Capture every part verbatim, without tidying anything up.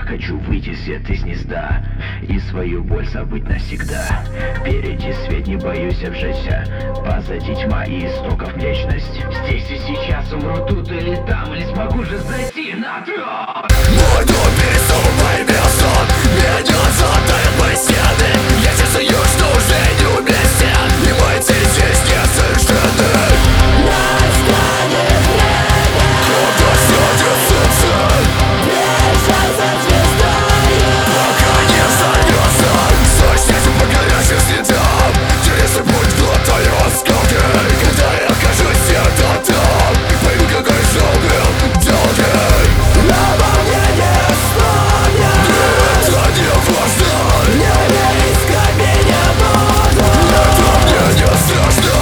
хочу выйти в свет из гнезда и свою боль забыть навсегда. Впереди свет, не боюсь обжечься, позади тьма и истоков млечность. Здесь и сейчас умру тут или там, лишь могу же зайти на трон. Мой дом пересовывай мясо, меня золотают мои стены. Я чувствую, что уже не уместен, и мои цели здесь не совершенны. Настанет время, когда сядет солнце, бежать за звездой, пока не взорвется. За счастьем по горящим следам, интересный путь глотаю осколки. Когда я окажусь где-то там, и пойму, какой жил был долгий. Но во мне не вспомнят, это не важно. Не искать меня буду, это мне не страшно.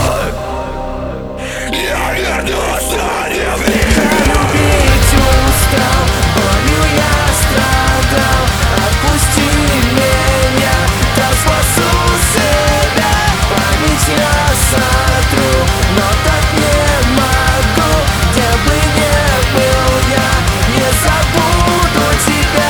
Я вернусь на время. Любить устал, болью я страдал. Отпусти меня, да спасу себя. Память я сотру, но так не могу. Где бы не был я, не забуду тебя.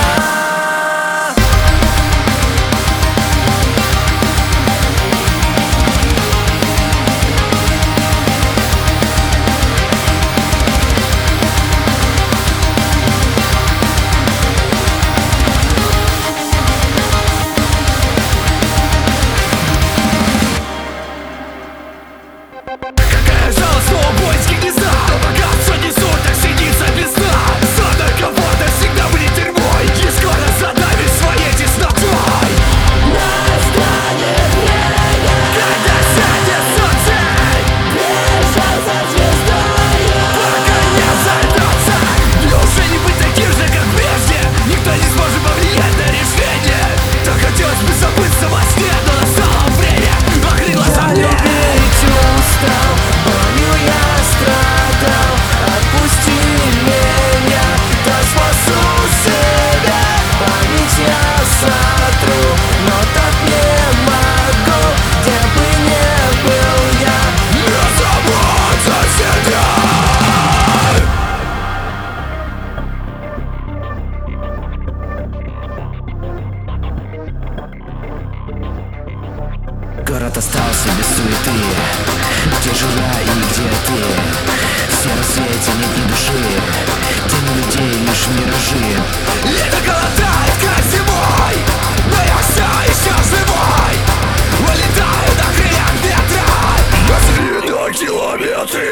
Какая жалость, снова поиски гнезда. Но богатство несут, так сидится без дна. Зона комфорта всегда будет тюрьмой, и скоро задавит своей теснотой. Настанет время, когда сядет солнце, бежать за звездой, пока не взорвется. Неужели быть таким же, как прежде? Никто не сможет повлиять на решение. Так хотелось бы забыться во сне, но настало время охренеть за мне. Устал, болью я страдал. Отпусти меня, да спасу себя. Память я сотру, но так не могу. Где бы не был я, не забуду себя. Город остался без суеты. Где жила и где ты? Все рассвете нет ни души, тени людей лишь миражи. Лето голодает, как зимой, но я все еще живой. Улетаю на крыльях ветра, на километры.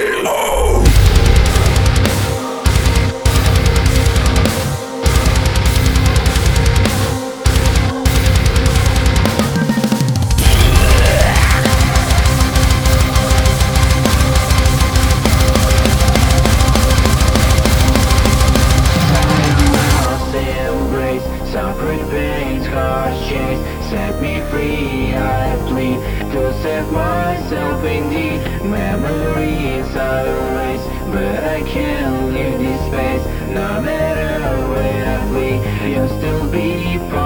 Suffering pains, harsh chase, set me free, I plead to set myself indeed. Memories I erase, but I can't leave this space. No matter where I flee, you'll still be part